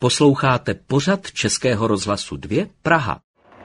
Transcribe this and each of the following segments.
Posloucháte pořad Českého rozhlasu 2 Praha.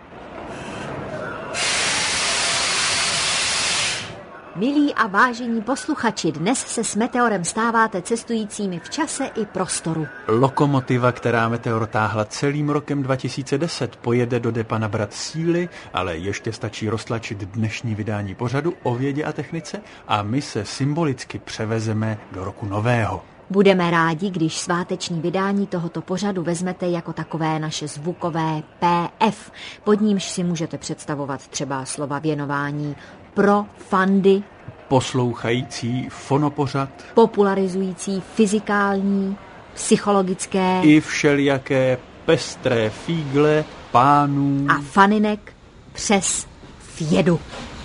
Milí a vážení posluchači, dnes se s Meteorem stáváte cestujícími v čase i prostoru. Lokomotiva, která Meteor táhla celým rokem 2010, pojede do depa nabrat síly, ale ještě stačí roztlačit dnešní vydání pořadu o vědě a technice a my se symbolicky převezeme do roku nového. Budeme rádi, když sváteční vydání tohoto pořadu vezmete jako takové naše zvukové PF. Pod nímž si můžete představovat třeba slova věnování pro fandy, Poslouchající fonopořad, popularizující fyzikální, psychologické i všelijaké pestré fígle pánů a faninek přes vědu.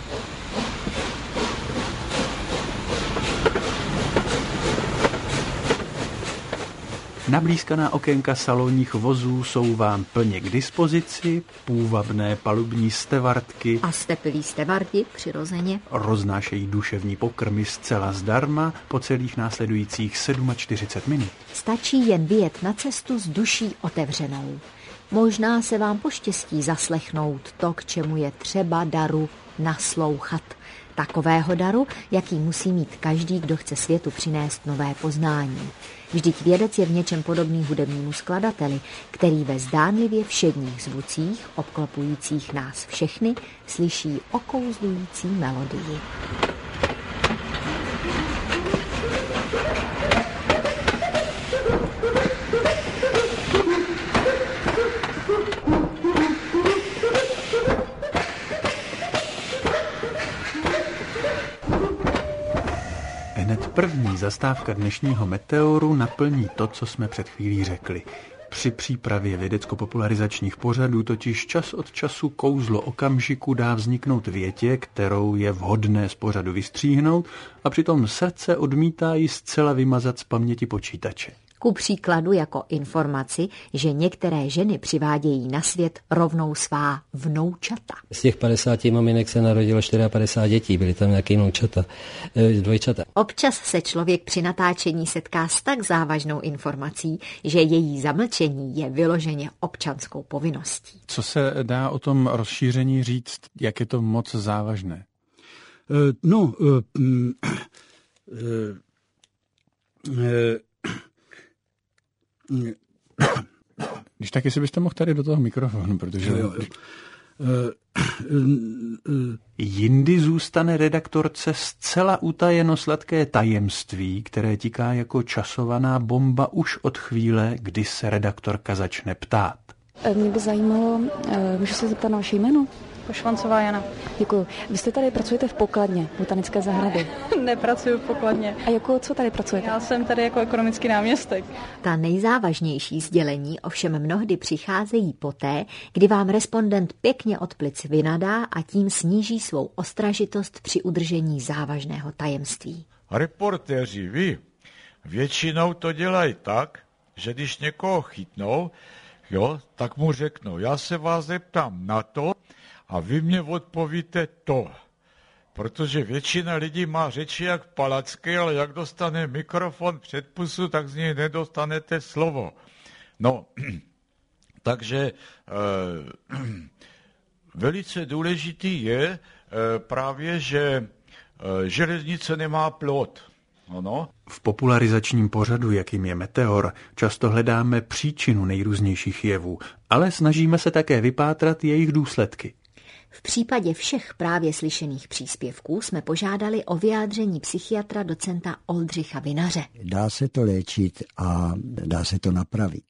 Nablízkaná okénka salonních vozů jsou vám plně k dispozici, půvabné palubní stevartky A stepilí stevardi přirozeně roznášejí duševní pokrmy zcela zdarma po celých následujících 47 minut. stačí jen vyjet na cestu s duší otevřenou. Možná se vám poštěstí zaslechnout to, k čemu je třeba daru naslouchat. Takového daru, jaký musí mít každý, kdo chce světu přinést nové poznání. Vždyť vědec je v něčem podobný hudebnímu skladateli, který ve zdánlivě všedních zvucích, obklopujících nás všechny, slyší okouzlující melodii. Hned první zastávka dnešního Meteoru naplní to, co jsme před chvílí řekli. Při přípravě vědecko-popularizačních pořadů totiž čas od času kouzlo okamžiku dá vzniknout větě, kterou je vhodné z pořadu vystříhnout, a přitom srdce odmítá ji zcela vymazat z paměti počítače. Ku příkladu jako informaci, že některé ženy přivádějí na svět rovnou svá vnoučata. Z těch 50 maminek se narodilo 54 dětí, byly tam nějaké dvojčata. Občas se člověk při natáčení setká s tak závažnou informací, že její zamlčení je vyloženě občanskou povinností. Co se dá o tom rozšíření říct, jak je to moc závažné? Když tak, jestli byste mohl tady do toho mikrofonu, protože... Jindy zůstane redaktorce zcela utajeno sladké tajemství, které tiká jako časovaná bomba už od chvíle, kdy se redaktorka začne ptát. Mě by zajímalo, můžu se zeptat na vaše jméno? Pošvancová Jana. Děkuju. Vy jste tady pracujete v pokladně botanické zahrady. Nepracuju v pokladně. A co tady pracujete? Já jsem tady jako ekonomický náměstek. Ta nejzávažnější sdělení ovšem mnohdy přicházejí poté, kdy vám respondent pěkně od plic vynadá a tím sníží svou ostražitost při udržení závažného tajemství. Reportéři, vy většinou to dělají tak, že když někoho chytnou, tak mu řeknou, já se vás zeptám na to, a vy mě odpovíte to. Protože většina lidí má řeči jak palacky, ale jak dostane mikrofon před pusu, tak z něj nedostanete slovo. No, takže velice důležitý je právě, že železnice nemá plot. Ano. V popularizačním pořadu, jakým je Meteor, často hledáme příčinu nejrůznějších jevů, ale snažíme se také vypátrat jejich důsledky. V případě všech právě slyšených příspěvků jsme požádali o vyjádření psychiatra docenta Oldřicha Vinaře. Dá se to léčit a dá se to napravit.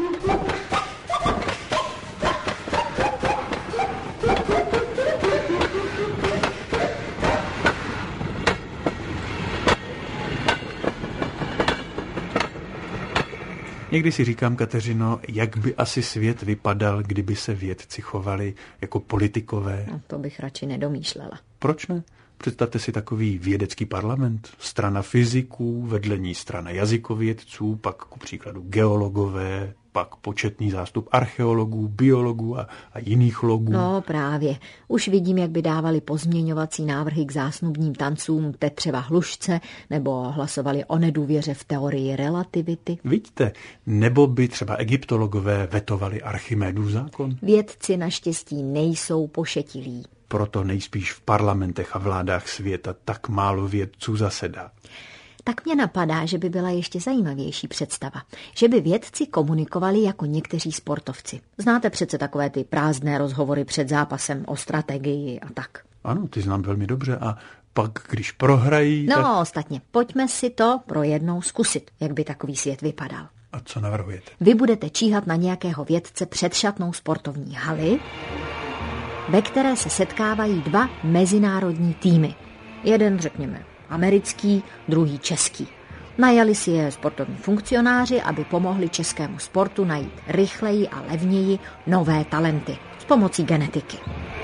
Někdy si říkám, Kateřino, jak by asi svět vypadal, kdyby se vědci chovali jako politikové. No, to bych radši nedomýšlela. Proč ne? Představte si takový vědecký parlament, strana fyziků, vedle ní strana jazykovědců, pak ku příkladu geologové, pak početný zástup archeologů, biologů a jiných logů. No právě. Už vidím, jak by dávali pozměňovací návrhy k zásnubním tancům Tetřeva Hlušce nebo hlasovali o nedůvěře v teorii relativity. Vidíte, nebo by třeba egyptologové vetovali Archimedův zákon. Vědci naštěstí nejsou pošetilí. Proto nejspíš v parlamentech a vládách světa tak málo vědců zasedá. Tak mě napadá, že by byla ještě zajímavější představa. Že by vědci komunikovali jako někteří sportovci. Znáte přece takové ty prázdné rozhovory před zápasem o strategii a tak. Ano, ty znám velmi dobře a pak, když prohrají... No, tak... ostatně, pojďme si to pro jednou zkusit, jak by takový svět vypadal. A co navrhujete? Vy budete číhat na nějakého vědce před šatnou sportovní haly, ve které se setkávají dva mezinárodní týmy. Jeden, řekněme, americký, druhý český. Najali si je sportovní funkcionáři, aby pomohli českému sportu najít rychleji a levněji nové talenty s pomocí genetiky.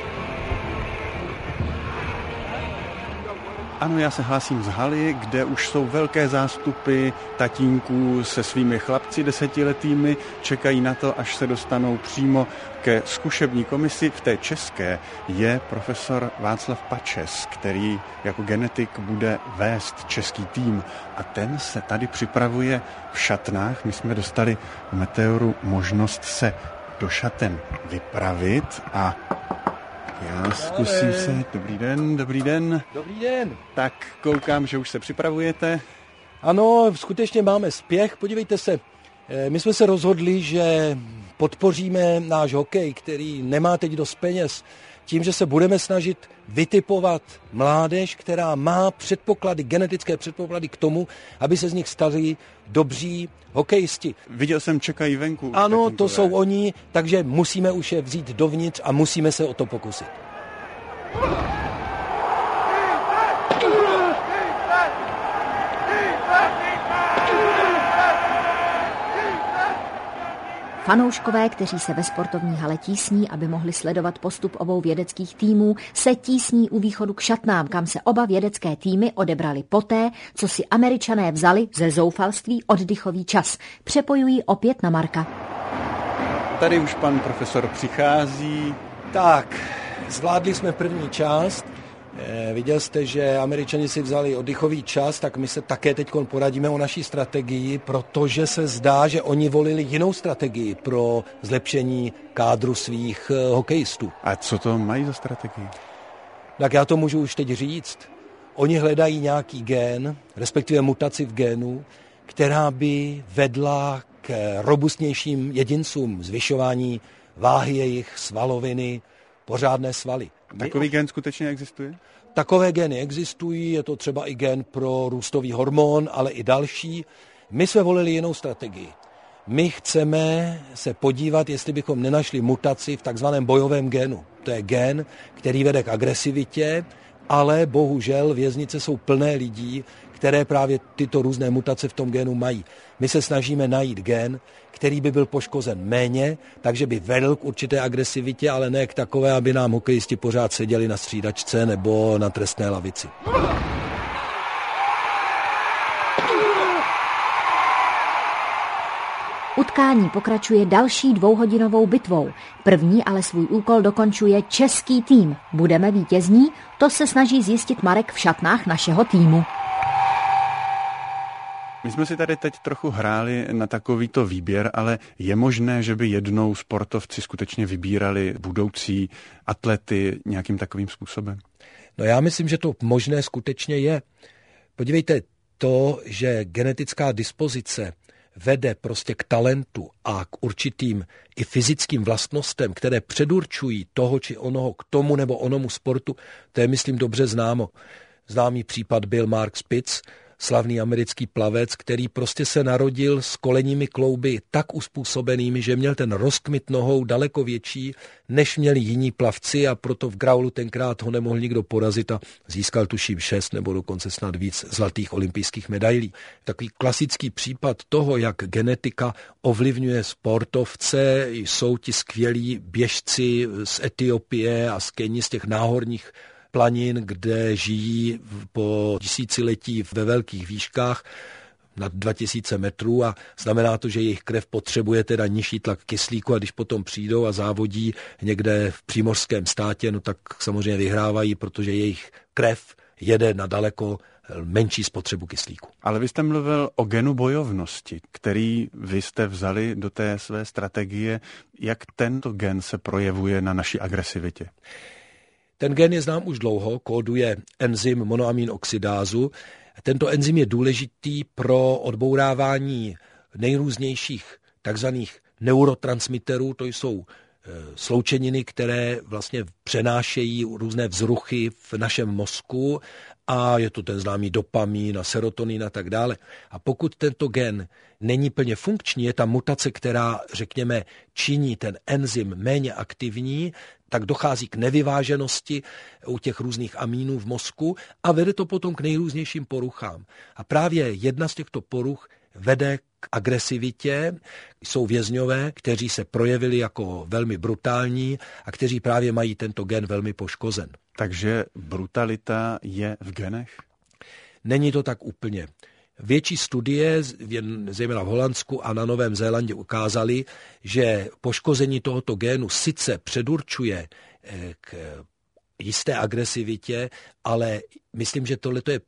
Ano, já se hlásím z haly, kde už jsou velké zástupy tatínků se svými chlapci 10letými, čekají na to, až se dostanou přímo ke zkušební komisi. V té české je profesor Václav Pačes, který jako genetik bude vést český tým a ten se tady připravuje v šatnách. My jsme dostali v Meteoru možnost se do šaten vypravit a já zkusím se. Dobrý den, dobrý den. Dobrý den. Tak koukám, že už se připravujete. Ano, skutečně máme spěch. Podívejte se, my jsme se rozhodli, že podpoříme náš hokej, který nemá teď dost peněz, tím, že se budeme snažit vytipovat mládež, která má předpoklady, genetické předpoklady k tomu, aby se z nich stali dobří hokejisti. Viděl jsem, čekají venku. Ano, to jsou oni, takže musíme už je vzít dovnitř a musíme se o to pokusit. Fanouškové, kteří se ve sportovní hale tísní, aby mohli sledovat postup obou vědeckých týmů, se tísní u východu k šatnám, kam se oba vědecké týmy odebrali poté, co si Američané vzali ze zoufalství oddychový čas. Přepojují opět na Marka. Tady už pan profesor přichází. Tak, zvládli jsme první část. Viděl jste, že Američani si vzali oddychový čas, tak my se také teď poradíme o naší strategii, protože se zdá, že oni volili jinou strategii pro zlepšení kádru svých hokejistů. A co to mají za strategii? Tak já to můžu už teď říct. Oni hledají nějaký gen, respektive mutaci v génu, která by vedla k robustnějším jedincům, zvyšování váhy jejich svaloviny, pořádné svaly. Takový gen skutečně existuje? Takové geny existují, je to třeba i gen pro růstový hormon, ale i další. My jsme volili jinou strategii. My chceme se podívat, jestli bychom nenašli mutaci v takzvaném bojovém genu. To je gen, který vede k agresivitě, ale bohužel věznice jsou plné lidí, které právě tyto různé mutace v tom genu mají. My se snažíme najít gen, který by byl poškozen méně, takže by vedl k určité agresivitě, ale ne k takové, aby nám hokejisti pořád seděli na střídačce nebo na trestné lavici. Utkání pokračuje další 2hodinovou bitvou. První ale svůj úkol dokončuje český tým. Budeme vítězní? To se snaží zjistit Marek v šatnách našeho týmu. My jsme si tady teď trochu hráli na takovýto výběr, ale je možné, že by jednou sportovci skutečně vybírali budoucí atlety nějakým takovým způsobem? No já myslím, že to možné skutečně je. Podívejte, to, že genetická dispozice vede prostě k talentu a k určitým i fyzickým vlastnostem, které předurčují toho či onoho k tomu nebo onomu sportu, to je, myslím, dobře známo. Známý případ byl Mark Spitz, slavný americký plavec, který prostě se narodil s kolenními klouby tak uspůsobenými, že měl ten rozkmit nohou daleko větší, než měli jiní plavci a proto v graulu tenkrát ho nemohl nikdo porazit a získal tuším 6 nebo dokonce snad víc zlatých olympijských medailí. Takový klasický případ toho, jak genetika ovlivňuje sportovce, jsou ti skvělí běžci z Etiopie a z Keni, z těch náhorních planin, kde žijí po tisíciletí ve velkých výškách, nad 2000 metrů, a znamená to, že jejich krev potřebuje teda nižší tlak kyslíku, a když potom přijdou a závodí někde v přímořském státě, no tak samozřejmě vyhrávají, protože jejich krev jede na daleko menší spotřebu kyslíku. Ale vy jste mluvil o genu bojovnosti, který vy jste vzali do té své strategie. Jak tento gen se projevuje na naší agresivitě? Ten gen je znám už dlouho, kóduje enzym monoamin oxidázu. Tento enzym je důležitý pro odbourávání nejrůznějších takzvaných neurotransmiterů, to jsou sloučeniny, které vlastně přenášejí různé vzruchy v našem mozku, a je to ten známý dopamin a serotonin a tak dále. A pokud tento gen není plně funkční, je tam mutace, která, řekněme, činí ten enzym méně aktivní, tak dochází k nevyváženosti u těch různých amínů v mozku a vede to potom k nejrůznějším poruchám. A právě jedna z těchto poruch vede k agresivitě. Jsou vězňové, kteří se projevili jako velmi brutální a kteří právě mají tento gen velmi poškozen. Takže brutalita je v genech? Není to tak úplně. Větší studie, zejména v Holandsku a na Novém Zélandě, ukázaly, že poškození tohoto génu sice předurčuje k jisté agresivitě, ale myslím, že tohle je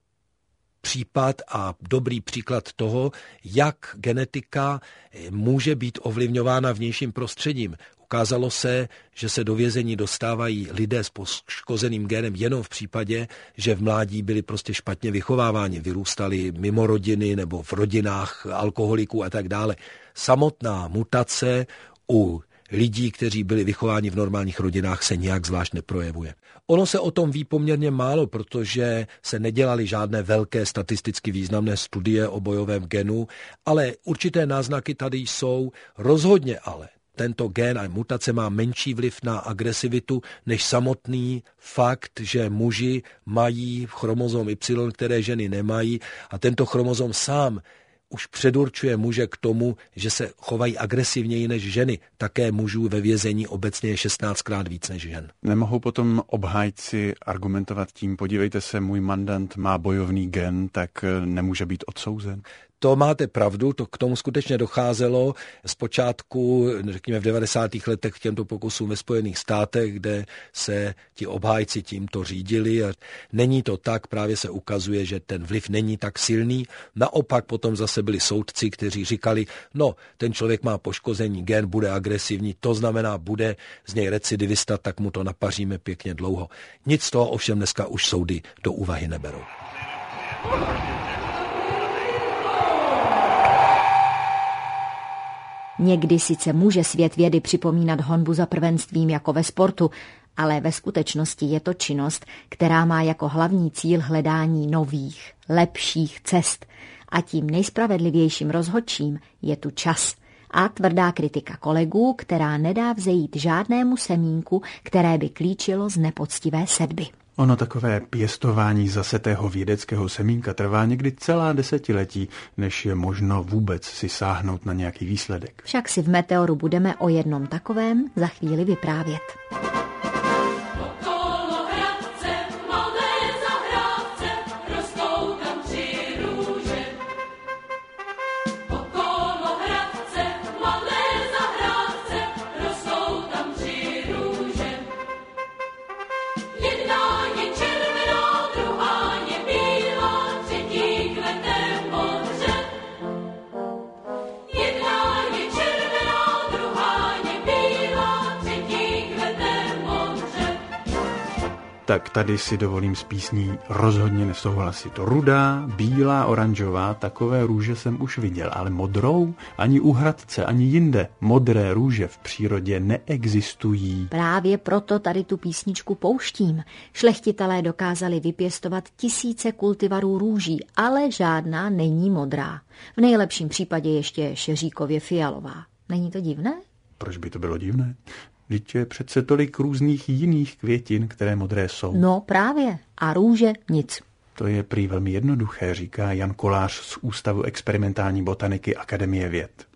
případ a dobrý příklad toho, jak genetika může být ovlivňována vnějším prostředím. Ukázalo se, že se do vězení dostávají lidé s poškozeným génem jenom v případě, že v mládí byli prostě špatně vychováváni, vyrůstali mimo rodiny nebo v rodinách alkoholiků a tak dále. Samotná mutace u lidí, kteří byli vychováni v normálních rodinách, se nijak zvlášť neprojevuje. Ono se o tom ví poměrně málo, protože se nedělaly žádné velké statisticky významné studie o bojovém genu, ale určité náznaky tady jsou. Rozhodně ale tento gen a mutace má menší vliv na agresivitu než samotný fakt, že muži mají chromozom Y, které ženy nemají, a tento chromozom sám už předurčuje muže k tomu, že se chovají agresivněji než ženy. Také mužů ve vězení obecně je 16krát víc než žen. Nemohou potom obhájci argumentovat tím, podívejte se, můj mandant má bojovný gen, tak nemůže být odsouzen? To máte pravdu, to k tomu skutečně docházelo zpočátku, řekněme v 90. letech k těmto pokusům ve Spojených státech, kde se ti obhájci tímto řídili. A není to tak, právě se ukazuje, že ten vliv není tak silný. Naopak potom zase byli soudci, kteří říkali, no, ten člověk má poškození gen, bude agresivní, to znamená, bude z něj recidivista, tak mu to napaříme pěkně dlouho. Nic z toho ovšem dneska už soudy do úvahy neberou. Někdy sice může svět vědy připomínat honbu za prvenstvím jako ve sportu, ale ve skutečnosti je to činnost, která má jako hlavní cíl hledání nových, lepších cest. A tím nejspravedlivějším rozhodčím je tu čas. A tvrdá kritika kolegů, která nedá vzejít žádnému semínku, které by klíčilo z nepoctivé sedby. Ono takové pěstování zasetého vědeckého semínka trvá někdy celá desetiletí, než je možno vůbec si sáhnout na nějaký výsledek. Však si v Meteoru budeme o jednom takovém za chvíli vyprávět. Tak tady si dovolím s písní rozhodně nesouhlasit. Rudá, bílá, oranžová, takové růže jsem už viděl, ale modrou ani u Hradce, ani jinde. Modré růže v přírodě neexistují. Právě proto tady tu písničku pouštím. Šlechtitelé dokázali vypěstovat tisíce kultivarů růží, ale žádná není modrá. V nejlepším případě ještě šeříkově fialová. Není to divné? Proč by to bylo divné? Vždyť je přece tolik různých jiných květin, které modré jsou. No právě. A růže nic. To je prý velmi jednoduché, říká Jan Kolář z Ústavu experimentální botaniky Akademie věd.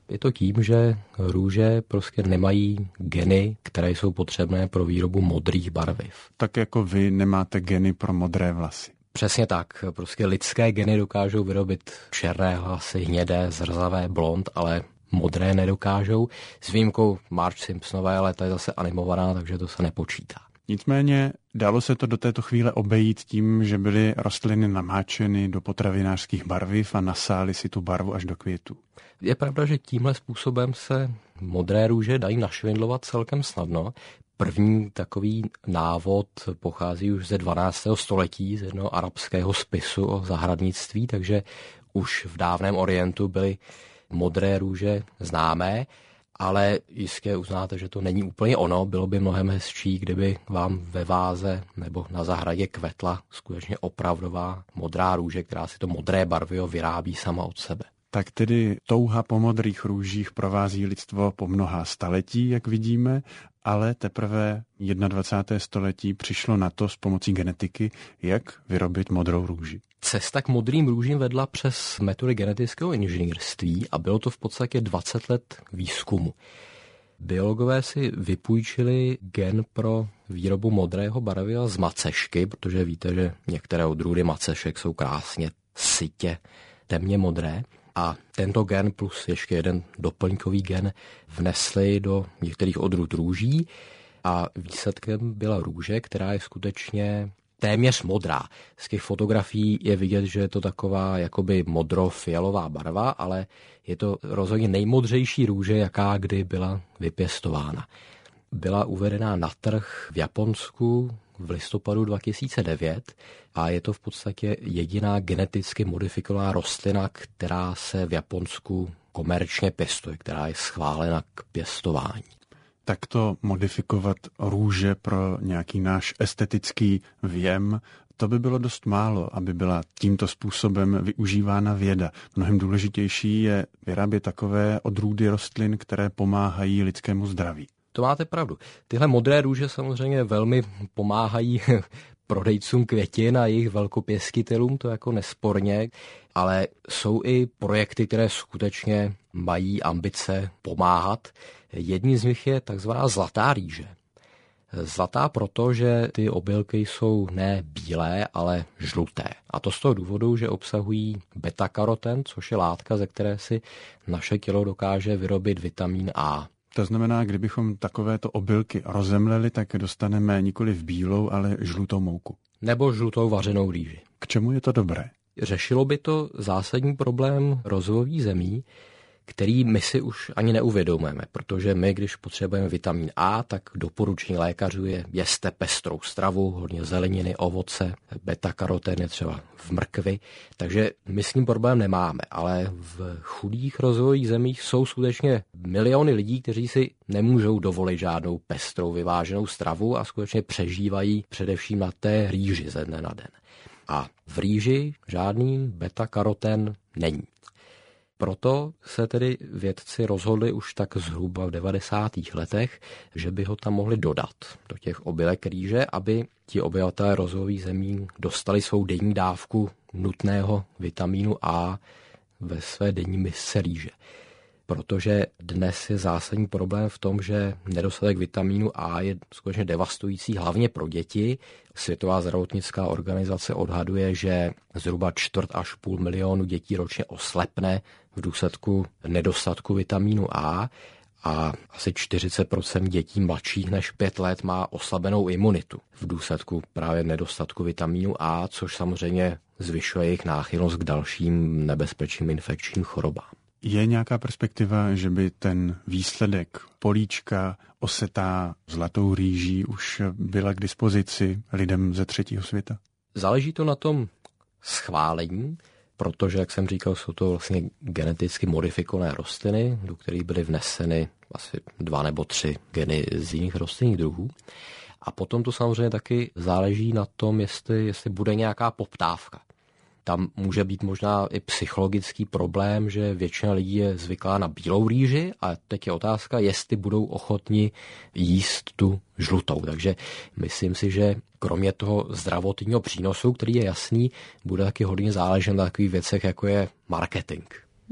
Je to tím, že růže prostě nemají geny, které jsou potřebné pro výrobu modrých barviv. Tak jako vy nemáte geny pro modré vlasy. Přesně tak. Prostě lidské geny dokážou vyrobit černé vlasy, hnědé, zrzavé, blond, ale modré nedokážou. S výjimkou Marge Simpsonové, ale ta je zase animovaná, takže to se nepočítá. Nicméně dalo se to do této chvíle obejít tím, že byly rostliny namáčeny do potravinářských barviv a nasály si tu barvu až do květů. Je pravda, že tímhle způsobem se modré růže dají našvindlovat celkem snadno. První takový návod pochází už ze 12. století z jednoho arabského spisu o zahradnictví, takže už v dávném Orientu byly modré růže známé, ale jistě uznáte, že to není úplně ono. Bylo by mnohem hezčí, kdyby vám ve váze nebo na zahradě kvetla skutečně opravdová modrá růže, která si to modré barvivo vyrábí sama od sebe. Tak tedy touha po modrých růžích provází lidstvo po mnohá staletí, jak vidíme, ale teprve 21. století přišlo na to s pomocí genetiky, jak vyrobit modrou růži. Cesta k modrým růžím vedla přes metody genetického inženýrství a bylo to v podstatě 20 let výzkumu. Biologové si vypůjčili gen pro výrobu modrého barviva z macešky, protože víte, že některé odrůdy macešek jsou krásně sytě temně modré. A tento gen plus ještě jeden doplňkový gen vnesli do některých odrůd růží a výsledkem byla růže, která je skutečně téměř modrá. Z těch fotografií je vidět, že je to taková jakoby modro-fialová barva, ale je to rozhodně nejmodřejší růže, jaká kdy byla vypěstována. Byla uvedená na trh v Japonsku v listopadu 2009 a je to v podstatě jediná geneticky modifikovaná rostlina, která se v Japonsku komerčně pěstuje, která je schválena k pěstování. Takto modifikovat růže pro nějaký náš estetický věm, to by bylo dost málo, aby byla tímto způsobem využívána věda. Mnohem důležitější je vyrábět takové odrůdy rostlin, které pomáhají lidskému zdraví. To máte pravdu. Tyhle modré růže samozřejmě velmi pomáhají prodejcům květin a jejich velkopěstitelům, to jako nesporně, ale jsou i projekty, které skutečně mají ambice pomáhat. Jedním z nich je takzvaná zlatá rýže. Zlatá proto, že ty obilky jsou ne bílé, ale žluté. A to z toho důvodu, že obsahují beta-karoten, což je látka, ze které si naše tělo dokáže vyrobit vitamin A. To znamená, kdybychom takovéto obilky rozemleli, tak dostaneme nikoli v bílou, ale žlutou mouku. Nebo žlutou vařenou rýži. K čemu je to dobré? Řešilo by to zásadní problém rozvojových zemí, který my si už ani neuvědomujeme, protože my, když potřebujeme vitamin A, tak doporučení lékařů je jeste pestrou stravu, hodně zeleniny, ovoce, beta-karoten je třeba v mrkvi, takže my s tím problém nemáme, ale v chudých rozvojových zemích jsou skutečně miliony lidí, kteří si nemůžou dovolit žádnou pestrou vyváženou stravu a skutečně přežívají především na té rýži ze dne na den. A v rýži žádný beta-karoten není. Proto se tedy vědci rozhodli už tak zhruba v 90. letech, že by ho tam mohli dodat do těch obilek rýže, aby ti obyvatelé rozvojových zemí dostali svou denní dávku nutného vitamínu A ve své denní misce rýže. Protože dnes je zásadní problém v tom, že nedostatek vitamínu A je skutečně devastující, hlavně pro děti. Světová zdravotnická organizace odhaduje, že zhruba 4,5 až milionu dětí ročně oslepne v důsledku nedostatku vitamínu A a asi 40% dětí mladších než 5 let má oslabenou imunitu v důsledku právě nedostatku vitamínu A, což samozřejmě zvyšuje jejich náchylnost k dalším nebezpečným infekčním chorobám. Je nějaká perspektiva, že by ten výsledek políčka osetá zlatou rýží už byla k dispozici lidem ze třetího světa? Záleží to na tom schválení, protože, jak jsem říkal, jsou to vlastně geneticky modifikované rostliny, do kterých byly vneseny asi 2 nebo 3 geny z jiných rostlinných druhů. A potom to samozřejmě taky záleží na tom, jestli bude nějaká poptávka. Tam může být možná i psychologický problém, že většina lidí je zvyklá na bílou rýži a teď je otázka, jestli budou ochotni jíst tu žlutou. Takže myslím si, že kromě toho zdravotního přínosu, který je jasný, bude taky hodně záležet na takových věcech, jako je marketing.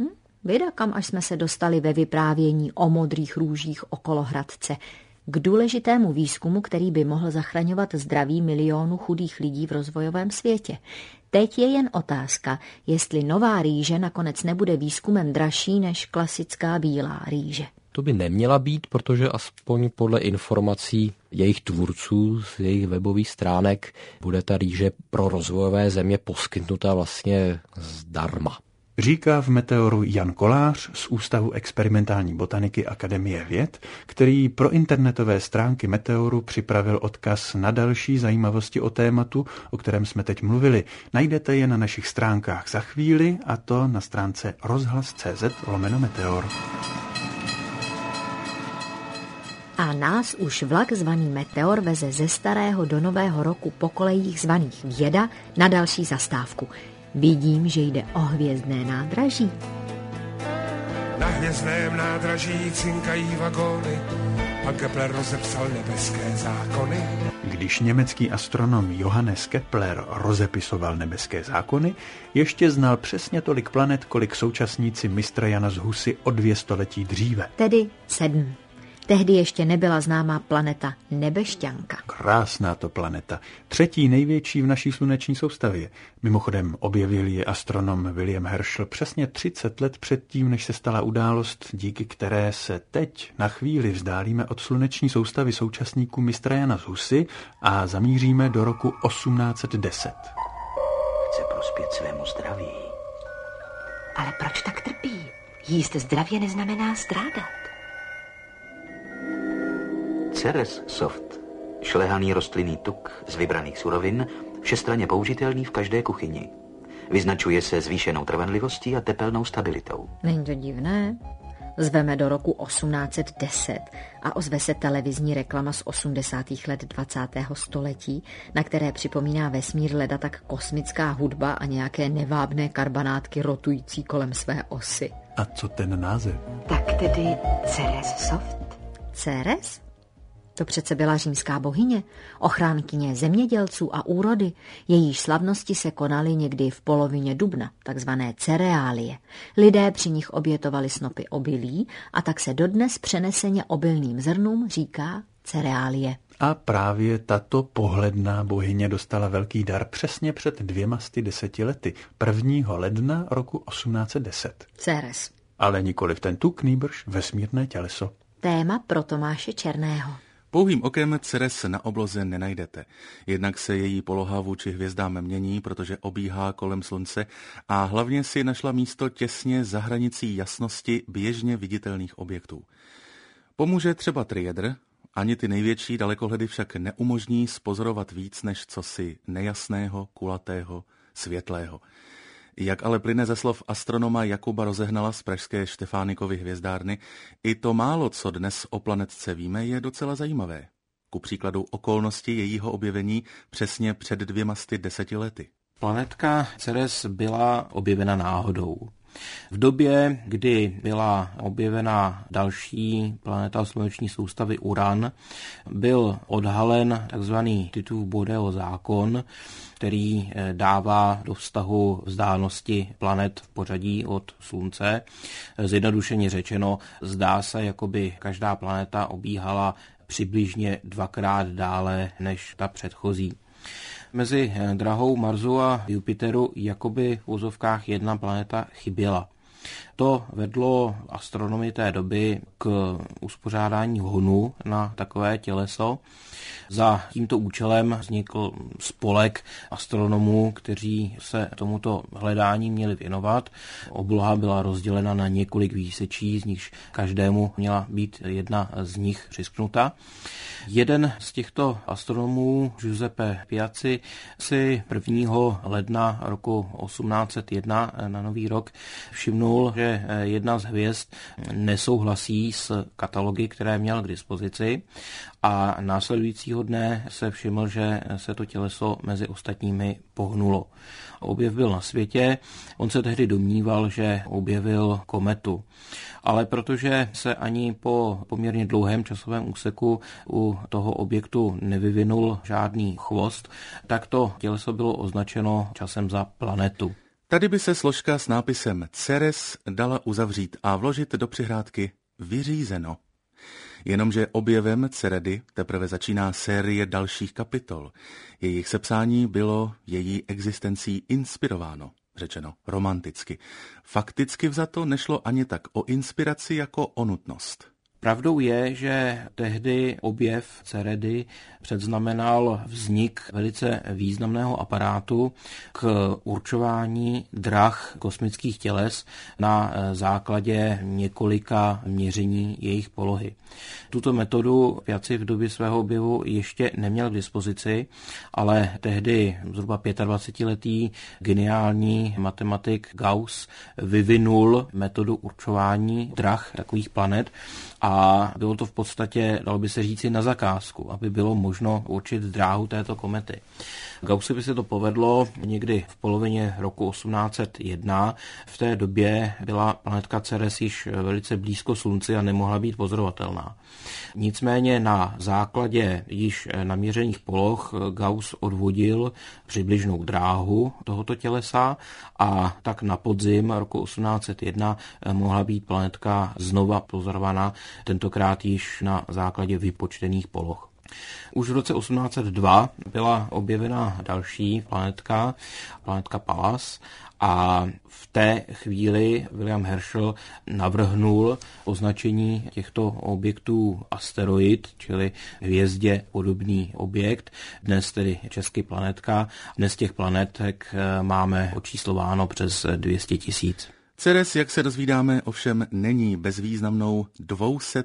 Věda, kam až jsme se dostali ve vyprávění o modrých růžích okolo Hradce. K důležitému výzkumu, který by mohl zachraňovat zdraví milionů chudých lidí v rozvojovém světě. Teď je jen otázka, jestli nová rýže nakonec nebude výzkumem dražší než klasická bílá rýže. To by neměla být, protože aspoň podle informací jejich tvůrců z jejich webových stránek bude ta rýže pro rozvojové země poskytnuta vlastně zdarma. Říká v Meteoru Jan Kolář z Ústavu experimentální botaniky Akademie věd, který pro internetové stránky Meteoru připravil odkaz na další zajímavosti o tématu, o kterém jsme teď mluvili. Najdete je na našich stránkách za chvíli, a to na stránce rozhlas.cz/Meteor. A nás už vlak zvaný Meteor veze ze starého do nového roku po kolejích zvaných Věda na další zastávku. Vidím, že jde o hvězdné nádraží. Na hvězdném nádraží cinkají vagóny, pan Kepler rozepsal nebeské zákony. Když německý astronom Johannes Kepler rozepisoval nebeské zákony, ještě znal přesně tolik planet, kolik současníci mistra Jana z Husy o 2 století dříve. Tedy 7. Tehdy ještě nebyla známá planeta Nebešťanka. Krásná to planeta. 3. největší v naší sluneční soustavě. Mimochodem objevil ji astronom William Herschel přesně 30 let předtím, než se stala událost, díky které se teď na chvíli vzdálíme od sluneční soustavy současníků mistra Jana z Husy a zamíříme do roku 1810. Chce prospět svému zdraví. Ale proč tak trpí? Jíst zdravě neznamená strádat. Ceres Soft. Šlehaný rostlinný tuk z vybraných surovin, všestranně použitelný v každé kuchyni. Vyznačuje se zvýšenou trvanlivostí a tepelnou stabilitou. Není to divné? Zveme do roku 1810 a ozve se televizní reklama z 80. let 20. století, na které připomíná vesmír leda tak kosmická hudba a nějaké nevábné karbanátky rotující kolem své osy. A co ten název? Tak tedy Ceres Soft? Ceres? To přece byla římská bohyně, ochránkyně zemědělců a úrody. Jejíž slavnosti se konaly někdy v polovině dubna, takzvané cereálie. Lidé při nich obětovali snopy obilí a tak se dodnes přeneseně obilným zrnům říká cereálie. A právě tato pohledná bohyně dostala velký dar přesně před 210 lety, 1. ledna roku 1810. Ceres. Ale nikoliv ten tuk, nýbrž vesmírné těleso. Téma pro Tomáše Černého. Pouhým okem Ceres na obloze nenajdete. Jednak se její poloha vůči hvězdám mění, protože obíhá kolem slunce a hlavně si našla místo těsně za hranicí jasnosti běžně viditelných objektů. Pomůže třeba triedr, ani ty největší dalekohledy však neumožní spozorovat víc než cosi nejasného, kulatého, světlého. Jak ale plyne ze slov astronoma Jakuba Rozehnala z pražské Štefánikovy hvězdárny, i to málo, co dnes o planetce víme, je docela zajímavé. Ku příkladu okolnosti jejího objevení přesně před 210 lety. Planetka Ceres byla objevena náhodou. V době, kdy byla objevena další planeta sluneční soustavy Uran, byl odhalen takzvaný Titův-Bodeho zákon, který dává do vztahu vzdálenosti planet v pořadí od Slunce. Zjednodušeně řečeno, zdá se, jako by každá planeta obíhala přibližně 2krát dále než ta předchozí. Mezi drahou Marsu a Jupiteru jakoby v úzovkách jedna planeta chyběla. To vedlo astronomy té doby k uspořádání honu na takové těleso. Za tímto účelem vznikl spolek astronomů, kteří se tomuto hledání měli věnovat. Obloha byla rozdělena na několik výsečí, z nichž každému měla být jedna z nich přisknuta. Jeden z těchto astronomů, Giuseppe Piazzi, si 1. ledna roku 1801 na Nový rok všimnul, že jedna z hvězd nesouhlasí s katalogy, které měl k dispozici, a následujícího dne se všiml, že se to těleso mezi ostatními pohnulo. Objev byl na světě, on se tehdy domníval, že objevil kometu. Ale protože se ani po poměrně dlouhém časovém úseku u toho objektu nevyvinul žádný chvost, tak to těleso bylo označeno časem za planetu. Tady by se složka s nápisem Ceres dala uzavřít a vložit do přihrádky vyřízeno. Jenomže objevem Ceredy teprve začíná série dalších kapitol. Jejich sepsání bylo její existencí inspirováno, řečeno romanticky. Fakticky vzato nešlo ani tak o inspiraci jako o nutnost. Pravdou je, že tehdy objev Ceredy předznamenal vznik velice významného aparátu k určování drah kosmických těles na základě několika měření jejich polohy. Tuto metodu vědci v době svého objevu ještě neměl k dispozici, ale tehdy zhruba 25letý geniální matematik Gauss vyvinul metodu určování drah takových planet a bylo to v podstatě, dalo by se říci, na zakázku, aby bylo možno určit dráhu této komety. Gaussovi se to povedlo někdy v polovině roku 1801. V té době byla planetka Ceres již velice blízko Slunci a nemohla být pozorovatelná. Nicméně na základě již naměřených poloh Gauss odvodil přibližnou dráhu tohoto tělesa a tak na podzim roku 1801 mohla být planetka znova pozorovaná, tentokrát již na základě vypočtených poloh. Už v roce 1802 byla objevena další planetka Pallas, a v té chvíli William Herschel navrhnul označení těchto objektů asteroid, čili hvězdě podobný objekt, dnes tedy česky planetka. Dnes těch planetek máme očíslováno přes 200 000. Ceres, jak se dozvídáme, ovšem není bezvýznamnou 200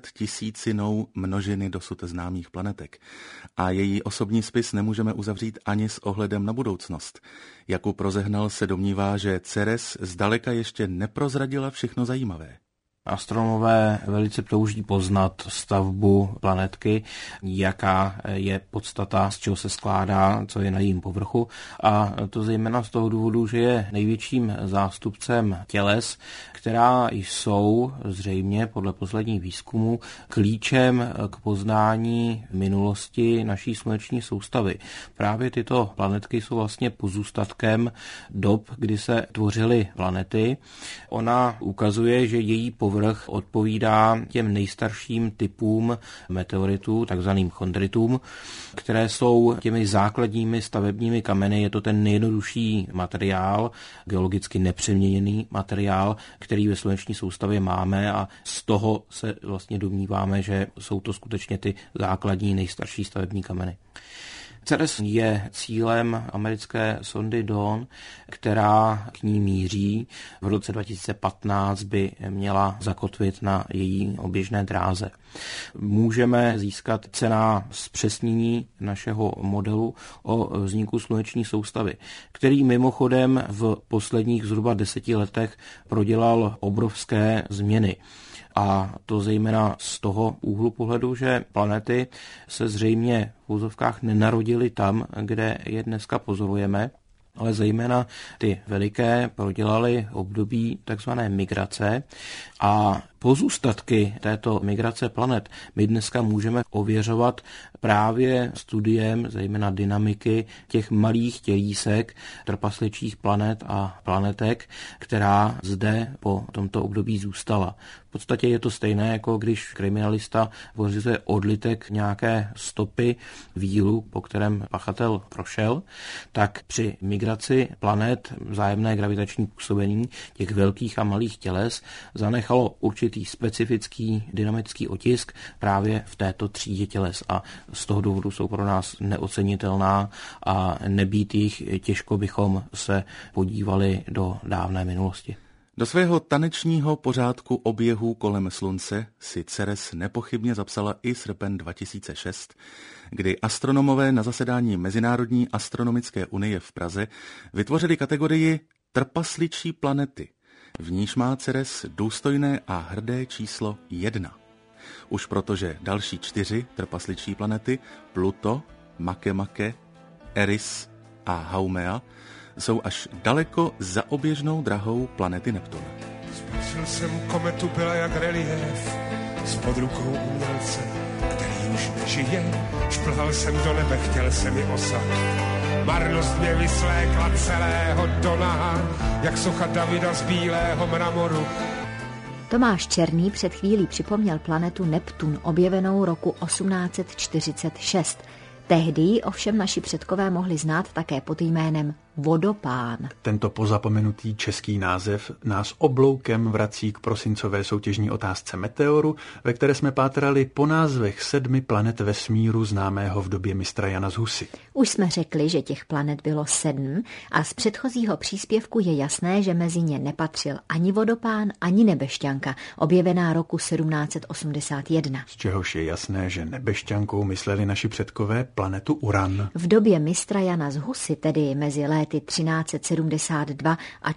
000 množiny dosud známých planetek. A její osobní spis nemůžeme uzavřít ani s ohledem na budoucnost. Jakub Rozehnal se domnívá, že Ceres zdaleka ještě neprozradila všechno zajímavé. Astronomové velice touží poznat stavbu planetky, jaká je podstata, z čeho se skládá, co je na jejím povrchu, a to zejména z toho důvodu, že je největším zástupcem těles, která jsou zřejmě podle posledních výzkumů klíčem k poznání minulosti naší sluneční soustavy. Právě tyto planetky jsou vlastně pozůstatkem dob, kdy se tvořily planety. Ona ukazuje, že její povrch odpovídá těm nejstarším typům meteoritů, takzvaným chondritům, které jsou těmi základními stavebními kameny. Je to ten nejjednodušší materiál, geologicky nepřeměněný materiál, který ve sluneční soustavě máme, a z toho se vlastně domníváme, že jsou to skutečně ty základní nejstarší stavební kameny. Ceres je cílem americké sondy Dawn, která k ní míří. V roce 2015 by měla zakotvit na její oběžné dráze. Můžeme získat cenná zpřesnění našeho modelu o vzniku sluneční soustavy, který mimochodem v posledních zhruba 10 letech prodělal obrovské změny. A to zejména z toho úhlu pohledu, že planety se zřejmě v úzovkách nenarodily tam, kde je dneska pozorujeme, ale zejména ty veliké prodělaly období takzvané migrace a pozůstatky této migrace planet my dneska můžeme ověřovat právě studiem zejména dynamiky těch malých tělísek, trpasličích planet a planetek, která zde po tomto období zůstala. V podstatě je to stejné, jako když kriminalista pořizuje odlitek nějaké stopy vílu, po kterém pachatel prošel, tak při migraci planet vzájemné gravitační působení těch velkých a malých těles zanechalo určitý specifický dynamický otisk právě v této třídě těles a z toho důvodu jsou pro nás neocenitelná a nebýt jich těžko bychom se podívali do dávné minulosti. Do svého tanečního pořádku oběhů kolem Slunce si Ceres nepochybně zapsala i srpen 2006, kdy astronomové na zasedání Mezinárodní astronomické unie v Praze vytvořili kategorii trpasličí planety. V níž má Ceres důstojné a hrdé číslo 1. Už protože další 4 trpasličí planety, Pluto, Makemake, Eris a Haumea, jsou až daleko za oběžnou drahou planety Neptun. Spatřil jsem kometu, byla jak relief, spod rukou umělce, který už nežije. Šplhal jsem do nebe, chtěl jsem ji osat. Marnost mě vyslékla celého do naha, jak socha Davida z bílého mramoru. Tomáš Černý před chvílí připomněl planetu Neptun, objevenou roku 1846. Tehdy ji ovšem naši předkové mohli znát také pod jménem Vodopán. Tento pozapomenutý český název nás obloukem vrací k prosincové soutěžní otázce Meteoru, ve které jsme pátrali po názvech 7 planet vesmíru známého v době mistra Jana z Husy. Už jsme řekli, že těch planet bylo 7 a z předchozího příspěvku je jasné, že mezi ně nepatřil ani Vodopán, ani Nebešťanka, objevená roku 1781. Z čehož je jasné, že Nebešťankou mysleli naši předkové planetu Uran. V době mistra Jana z Husy, tedy mezi léty 1372 a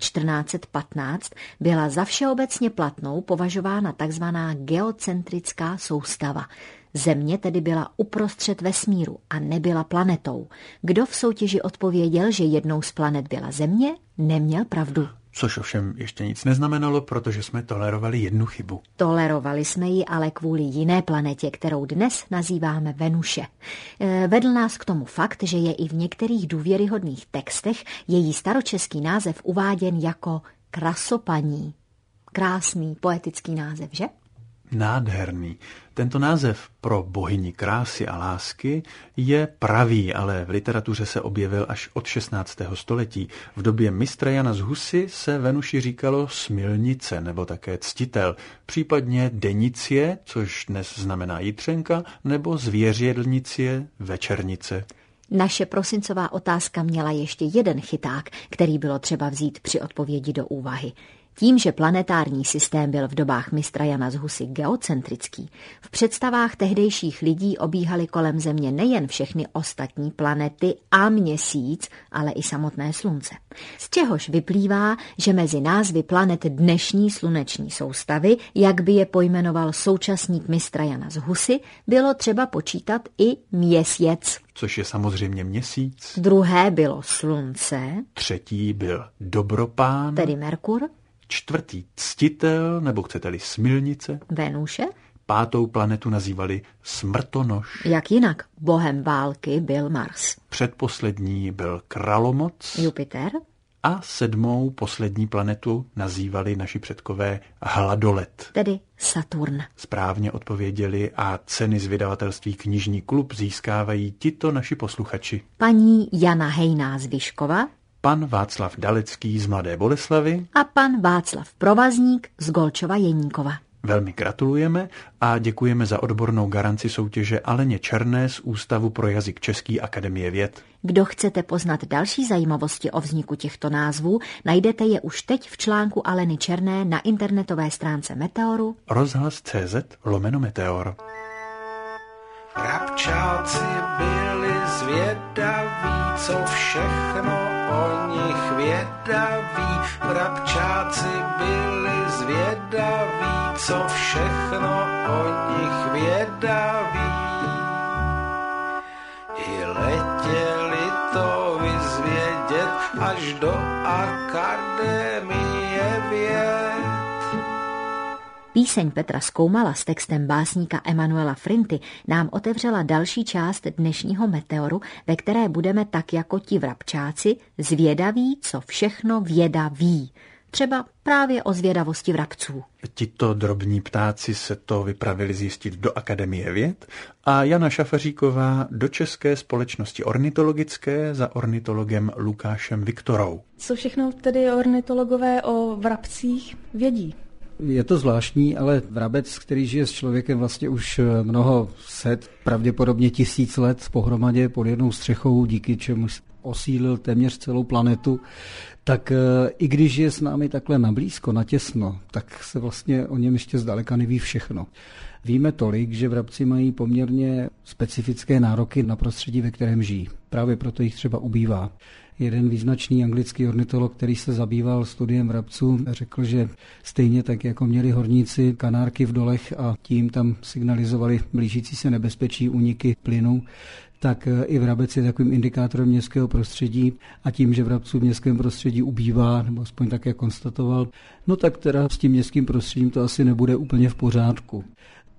1415, byla za všeobecně platnou považována takzvaná geocentrická soustava. Země tedy byla uprostřed vesmíru a nebyla planetou. Kdo v soutěži odpověděl, že jednou z planet byla Země, neměl pravdu. Což ovšem ještě nic neznamenalo, protože jsme tolerovali jednu chybu. Tolerovali jsme ji ale kvůli jiné planetě, kterou dnes nazýváme Venuše. Vedl nás k tomu fakt, že je i v některých důvěryhodných textech její staročeský název uváděn jako Krasopaní. Krásný poetický název, že? Nádherný. Tento název pro bohyni krásy a lásky je pravý, ale v literatuře se objevil až od 16. století. V době mistra Jana z Husy se Venuši říkalo smilnice nebo také ctitel, případně Denicie, což dnes znamená jitřenka, nebo Zvěřjedlnicie, večernice. Naše prosincová otázka měla ještě jeden chyták, který bylo třeba vzít při odpovědi do úvahy. Tím, že planetární systém byl v dobách mistra Jana z Husy geocentrický, v představách tehdejších lidí obíhaly kolem Země nejen všechny ostatní planety a Měsíc, ale i samotné Slunce. Z čehož vyplývá, že mezi názvy planet dnešní sluneční soustavy, jak by je pojmenoval současník mistra Jana z Husy, bylo třeba počítat i Měsíc. Což je samozřejmě Měsíc. Druhé bylo Slunce. Třetí byl Dobropán. Tedy Merkur. Čtvrtý ctitel, nebo chcete-li smilnice. Venuše. Pátou planetu nazývali Smrtonoš. Jak jinak? Bohem války byl Mars. Předposlední byl Kralomoc. Jupiter. A 7. poslední planetu nazývali naši předkové Hladolet. Tedy Saturn. Správně odpověděli a ceny z vydavatelství Knižní klub získávají tito naši posluchači. Paní Jana Hejná z Vyškova. Pan Václav Dalecký z Mladé Boleslavi a pan Václav Provazník z Golčova Jeníkova. Velmi gratulujeme a děkujeme za odbornou garanci soutěže Aleně Černé z Ústavu pro jazyk český Akademie věd. Kdo chcete poznat další zajímavosti o vzniku těchto názvů, najdete je už teď v článku Aleny Černé na internetové stránce Meteoru rozhlas.cz/Meteor. Vrabčáci byli zvědaví, co všechno o nich vědaví. Vrabčáci byli zvědaví, co všechno o nich vědaví. I letěli to vyzvědět až do Akademie věd. Píseň Petra Skoumala s textem básníka Emanuela Frinty nám otevřela další část dnešního Meteoru, ve které budeme tak jako ti vrabčáci zvědaví, co všechno věda ví. Třeba právě o zvědavosti vrabců. Tito drobní ptáci se to vypravili zjistit do Akademie věd a Jana Šafaříková do České společnosti ornitologické za ornitologem Lukášem Viktorou. Co všechno tedy ornitologové o vrabcích vědí? Je to zvláštní, ale vrabec, který žije s člověkem vlastně už mnoho set, pravděpodobně 1000 let pohromadě pod jednou střechou, díky čemu osídlil téměř celou planetu, tak i když je s námi takhle nablízko, natěsno, tak se vlastně o něm ještě zdaleka neví všechno. Víme tolik, že vrabci mají poměrně specifické nároky na prostředí, ve kterém žijí. Právě proto jich třeba ubývá. Jeden význačný anglický ornitolog, který se zabýval studiem vrabců, řekl, že stejně tak, jako měli horníci kanárky v dolech a tím tam signalizovali blížící se nebezpečí úniky plynu, tak i vrabec je takovým indikátorem městského prostředí a tím, že vrabců v městském prostředí ubývá, nebo aspoň také konstatoval, no tak teda s tím městským prostředím to asi nebude úplně v pořádku.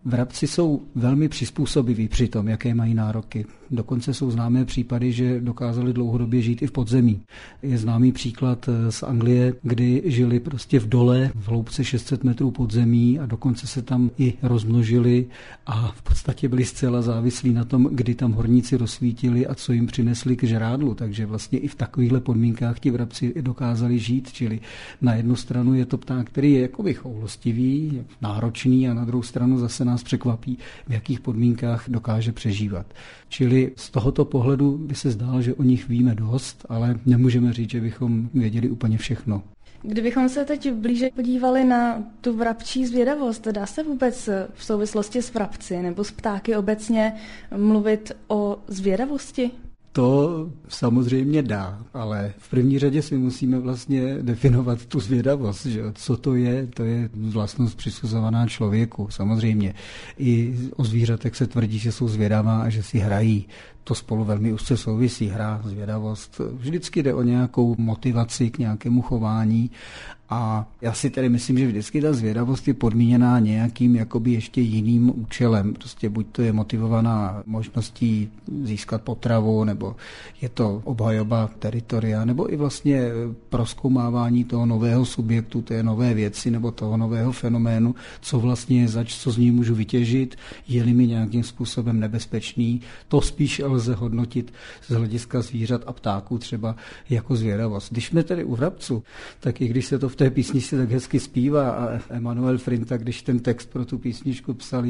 Vrabci jsou velmi přizpůsobiví při tom, jaké mají nároky. Dokonce jsou známé případy, že dokázali dlouhodobě žít i v podzemí. Je známý příklad z Anglie, kdy žili prostě v dole v hloubce 600 metrů podzemí a dokonce se tam i rozmnožili a v podstatě byli zcela závislí na tom, kdy tam horníci rozsvítili a co jim přinesli k žrádlu. Takže vlastně i v takovýchhle podmínkách ti vrabci dokázali žít. Čili na jednu stranu je to pták, který je jakoby choulostivý, náročný a na druhou stranu zase nás překvapí, v jakých podmínkách dokáže přežívat. Čili z tohoto pohledu by se zdálo, že o nich víme dost, ale nemůžeme říct, že bychom věděli úplně všechno. Kdybychom se teď blíže podívali na tu vrabčí zvědavost, dá se vůbec v souvislosti s vrabci nebo s ptáky obecně mluvit o zvědavosti? To samozřejmě dá, ale v první řadě si musíme vlastně definovat tu zvědavost, že? Co to je vlastnost přisuzovaná člověku. Samozřejmě i o zvířatech se tvrdí, že jsou zvědavá a že si hrají. To spolu velmi úzce souvisí, hra, zvědavost. Vždycky jde o nějakou motivaci k nějakému chování a já si tedy myslím, že vždycky ta zvědavost je podmíněná nějakým jakoby ještě jiným účelem. Prostě buď to je motivovaná možností získat potravu, nebo je to obhajoba teritoria, nebo i vlastně prozkoumávání toho nového subjektu, té nové věci nebo toho nového fenoménu, co vlastně je zač, co z ní můžu vytěžit, je-li mi nějakým způsobem nebezpečný. To spíš lze hodnotit z hlediska zvířat a ptáků třeba jako zvědavost. Když jsme tedy u vrabců, tak i když se to v té písničce tak hezky zpívá a Emanuel Frinta, když ten text pro tu písničku psal,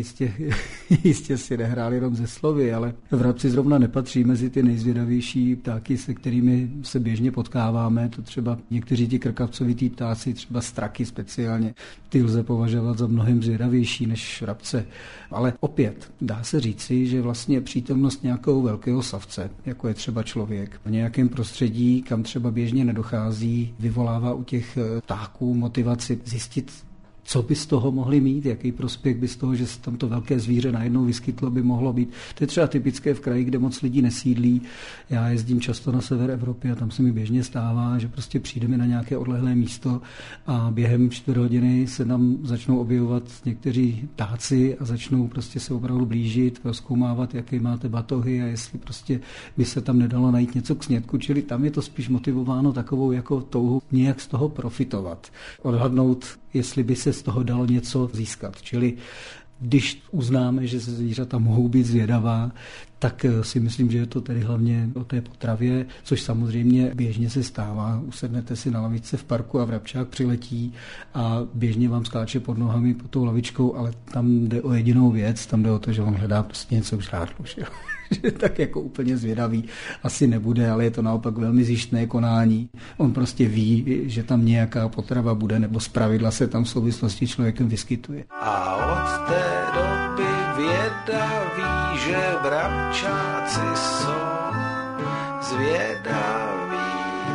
jistě si nehrál jenom ze slovy, ale vrabci zrovna nepatří mezi ty nejzvědavější ptáky, se kterými se běžně potkáváme. To třeba někteří ti krkavcovití ptáci, třeba straky speciálně, ty lze považovat za mnohem zvědavější než vrabce. Ale opět dá se říci, že vlastně přítomnost nějakého velkého savce, jako je třeba člověk, v nějakém prostředí, kam třeba běžně nedochází, vyvolává u těch ptáků motivaci zjistit, co by z toho mohli mít, jaký prospěch by z toho, že se tam to velké zvíře najednou vyskytlo, by mohlo být. To je třeba typické v kraji, kde moc lidí nesídlí. Já jezdím často na sever Evropy a tam se mi běžně stává, že prostě přijdeme na nějaké odlehlé místo a během 4 hodiny se tam začnou objevovat někteří ptáci a začnou prostě se opravdu blížit, rozkoumávat, jaké máte batohy a jestli prostě by se tam nedalo najít něco k snědku, čili tam je to spíš motivováno takovou jako touhu nějak z toho profitovat. Odhadnout, jestli by se z toho dalo něco získat. Čili když uznáme, že se zvířata mohou být zvědavá, tak si myslím, že je to tedy hlavně o té potravě, což samozřejmě běžně se stává. Usednete si na lavičce v parku a vrabčák přiletí a běžně vám skáče pod nohami pod tou lavičkou, ale tam jde o jedinou věc, tam jde o to, že on hledá prostě něco k žrádlu. Že tak jako úplně zvědavý asi nebude, ale je to naopak velmi zištné konání. On prostě ví, že tam nějaká potrava bude, nebo zpravidla se tam v souvislosti s člověkem vyskytuje. A od té doby věda ví, že vrabčáci jsou zvědaví.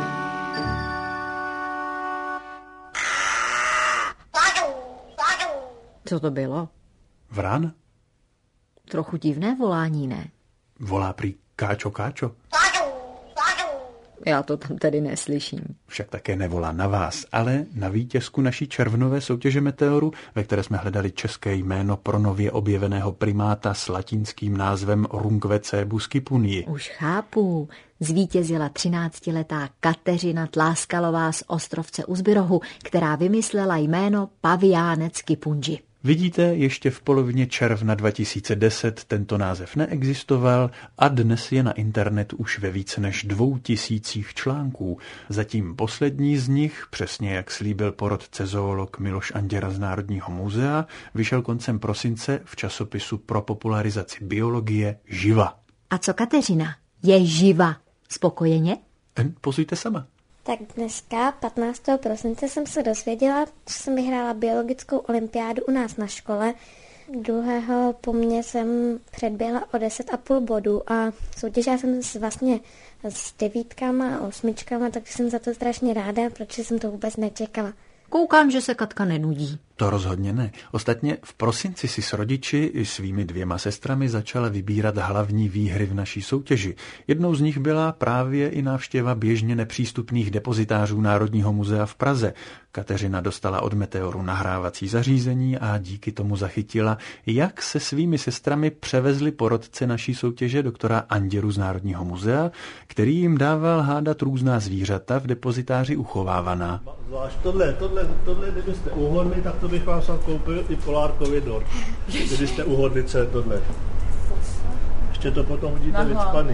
Co to bylo? Vran? Trochu divné volání, ne? Volá prý káčo, káčo. Já to tam tedy neslyším. Však také nevolá na vás, ale na vítězku naší červnové soutěže Meteoru, ve které jsme hledali české jméno pro nově objeveného primáta s latinským názvem Rungvecebus kipunyi. Už chápu. Zvítězila 13letá Kateřina Tláskalová z ostrovce u Zbyrohu, která vymyslela jméno Paviánec kipunji. Vidíte, ještě v polovině června 2010 tento název neexistoval a dnes je na internetu už ve více než 2000 článků. Zatím poslední z nich, přesně jak slíbil porotce zoolog Miloš Anděra z Národního muzea, vyšel koncem prosince v časopisu pro popularizaci biologie Živa. A co Kateřina? Je živa? Spokojeně? Pozujte sama. Tak dneska, 15. prosince, jsem se dozvěděla, že jsem vyhrála biologickou olympiádu u nás na škole. Druhého po mně jsem předběhla o 10,5 bodů a soutěžila jsem se vlastně s 9 a 8, takže jsem za to strašně ráda, protože jsem to vůbec nečekala. Koukám, že se Katka nenudí. To rozhodně ne. Ostatně v prosinci si s rodiči i svými 2 sestrami začala vybírat hlavní výhry v naší soutěži. Jednou z nich byla právě i návštěva běžně nepřístupných depozitářů Národního muzea v Praze. Kateřina dostala od Meteoru nahrávací zařízení a díky tomu zachytila, jak se svými sestrami převezli porotce naší soutěže doktora Anděru z Národního muzea, který jim dával hádat různá zvířata v depozitáři uchovávaná. Zvlášť tohle, kdybyste uhodli, tak to bych vám sám koupil i polárkový dort. Kdybyste uhodli, co je tohle. Ještě to potom vidíte vycpaný.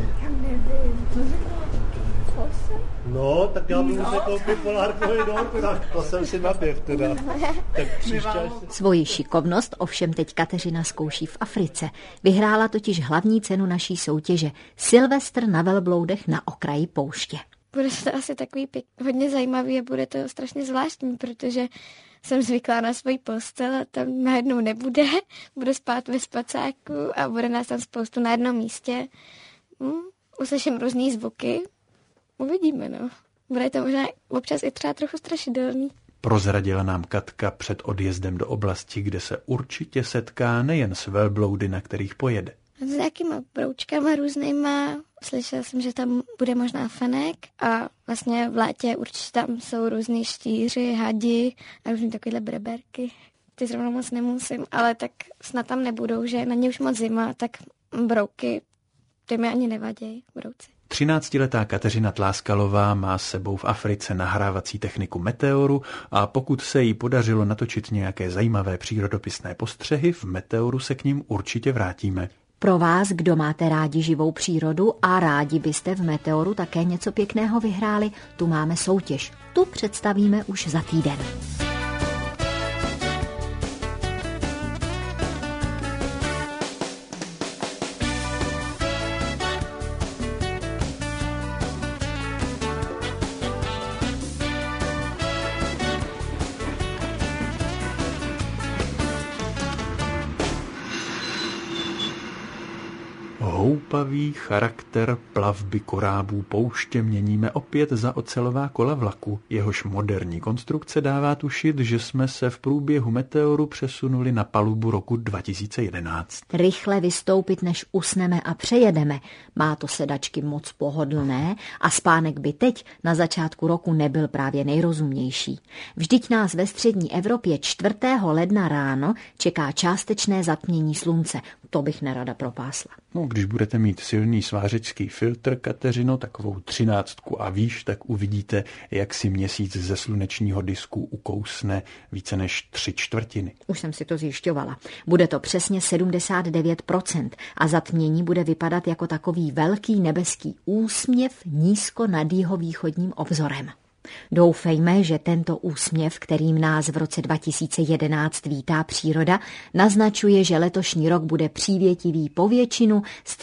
No, tak já bych musel koupit polárkový dort, tak to jsem si naběh teda. Tak příště... Svoji šikovnost ovšem teď Kateřina zkouší v Africe. Vyhrála totiž hlavní cenu naší soutěže Silvestr na velbloudech na okraji pouště. Bude to asi takový hodně zajímavý a bude to strašně zvláštní, protože jsem zvyklá na svůj postel a tam najednou nebude. Budu spát ve spacáku a bude nás tam spoustu na jednom místě. Uslyším různý zvuky. Uvidíme, no. Bude to možná občas i třeba trochu strašidelný. Prozradila nám Katka před odjezdem do oblasti, kde se určitě setká nejen s velbloudy, na kterých pojede. S nějakýma broučkama různýma. Slyšela jsem, že tam bude možná fenek a vlastně v létě určitě tam jsou různý štíři, hadi a různý takovýhle breberky. Ty zrovna moc nemusím, ale tak snad tam nebudou, že na ně už moc zima, tak brouky, ty mi ani nevadějí, brouci. 13letá Kateřina Tláskalová má s sebou v Africe nahrávací techniku Meteoru a pokud se jí podařilo natočit nějaké zajímavé přírodopisné postřehy, v Meteoru se k nim určitě vrátíme. Pro vás, kdo máte rádi živou přírodu a rádi byste v Meteoru také něco pěkného vyhráli, tu máme soutěž. Tu představíme už za týden. Houpavý charakter plavby korábů pouště měníme opět za ocelová kola vlaku. Jehož moderní konstrukce dává tušit, že jsme se v průběhu Meteoru přesunuli na palubu roku 2011. Rychle vystoupit, než usneme a přejedeme. Má to sedačky moc pohodlné a spánek by teď na začátku roku nebyl právě nejrozumnější. Vždyť nás ve střední Evropě 4. ledna ráno čeká částečné zatmění slunce. To bych nerada propásla. No, když budete mít silný svářecký filtr, Kateřino, takovou 13 a výš, tak uvidíte, jak si měsíc ze slunečního disku ukousne více než 3/4. Už jsem si to zjišťovala. Bude to přesně 79% a zatmění bude vypadat jako takový velký nebeský úsměv nízko nad jihovýchodním obzorem. Doufejme, že tento úsměv, kterým nás v roce 2011 vítá příroda, naznačuje, že letošní rok bude přívětivý po většinu z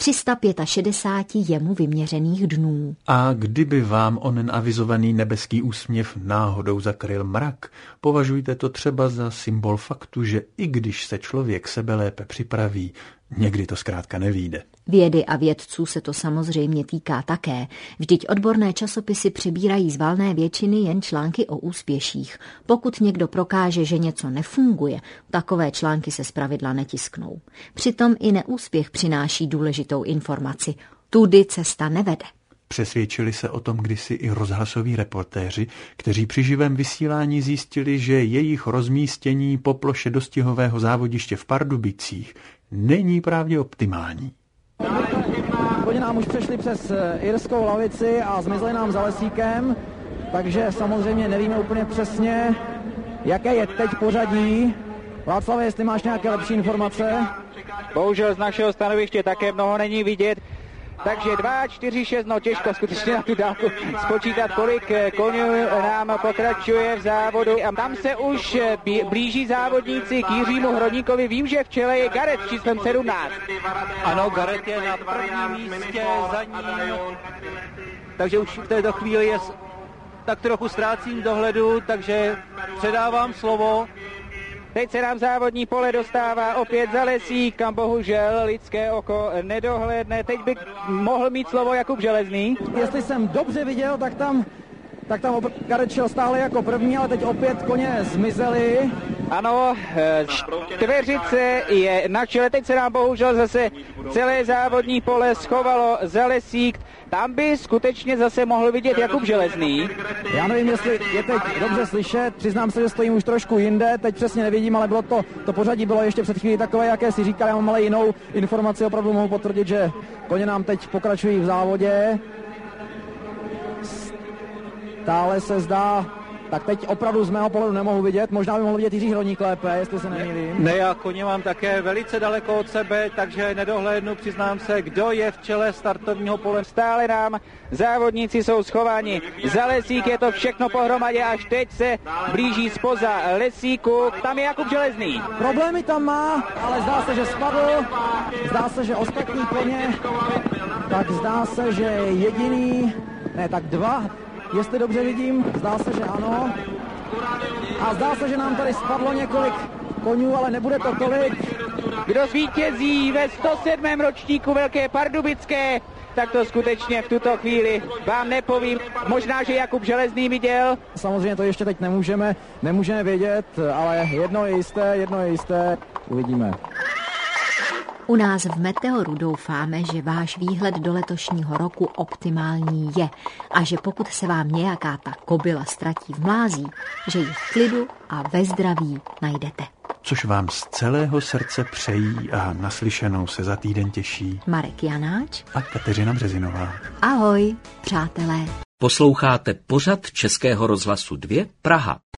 365 jemu vyměřených dnů. A kdyby vám onen avizovaný nebeský úsměv náhodou zakryl mrak, považujte to třeba za symbol faktu, že i když se člověk sebelépe připraví, někdy to zkrátka nevyjde. Vědy a vědců se to samozřejmě týká také. Vždyť odborné časopisy přebírají z valné většiny jen články o úspěších. Pokud někdo prokáže, že něco nefunguje, takové články se zpravidla netisknou. Přitom i neúspěch přináší důležitou informaci. Tudy cesta nevede. Přesvědčili se o tom kdysi i rozhlasoví reportéři, kteří při živém vysílání zjistili, že jejich rozmístění po ploše dostihového závodiště v Pardubicích není právě optimální. Oni nám už přešli přes Irskou lavici a zmizli nám za lesíkem, takže samozřejmě nevíme úplně přesně, jaké je teď pořadí. Václave, jestli máš nějaké lepší informace? Bohužel z našeho stanoviště také mnoho není vidět. Takže 2, 4, 6, no těžko skutečně na tu dálku spočítat, kolik konňů nám pokračuje v závodu. A tam se už blíží závodníci k Jiřímu Hrodníkovi. Vím, že v čele je Gareth s číslem 17. Ano, Gareth je na prvním místě za ním. Takže už v této chvíli tak trochu ztrácím dohledu, takže předávám slovo. Teď se nám závodní pole dostává opět za lesík, kam bohužel lidské oko nedohlédne. Teď by mohl mít slovo Jakub Železný. Jestli jsem dobře viděl, tak tam Gareth šel stále jako první, ale teď opět koně zmizely. Ano, Čtveřice je na čele, teď se nám bohužel zase celé závodní pole schovalo za lesík, tam by skutečně zase mohl vidět Jakub Železný. Já nevím, jestli je teď dobře slyšet, přiznám se, že stojím už trošku jinde, teď přesně nevidím, ale bylo to pořadí bylo ještě před chvílí takové, jaké si říkal, já mám ale jinou informaci, opravdu mohu potvrdit, že koně nám teď pokračují v závodě. Stále se zdá, tak teď opravdu z mého pohledu nemohu vidět, možná by mohl vidět Jiří Hroník lépe, jestli se nemýlím. Ne, já koně mám také velice daleko od sebe, takže nedohlédnu, přiznám se, kdo je v čele startovního pole. Stále nám závodníci jsou schováni za lesík, je to všechno pohromadě, až teď se blíží zpoza lesíku, tam je Jakub Železný. Problémy tam má, ale zdá se, že spadl, zdá se, že ostatní koně, tak zdá se, že jediný, ne, tak dva, jestli dobře vidím, zdá se, že ano. A zdá se, že nám tady spadlo několik konňů, ale nebude to tolik. Kdo zvítězí ve 107. ročníku Velké Pardubické, tak to skutečně v tuto chvíli vám nepovím. Možná, že Jakub Železný viděl. Samozřejmě to ještě teď nemůžeme vědět, ale jedno je jisté, uvidíme. U nás v Meteoru doufáme, že váš výhled do letošního roku optimální je a že pokud se vám nějaká ta kobyla ztratí v mlází, že ji v klidu a ve zdraví najdete. Což vám z celého srdce přejí a naslyšenou se za týden těší Marek Janáč a Kateřina Březinová. Ahoj, přátelé. Posloucháte pořad Českého rozhlasu 2 Praha.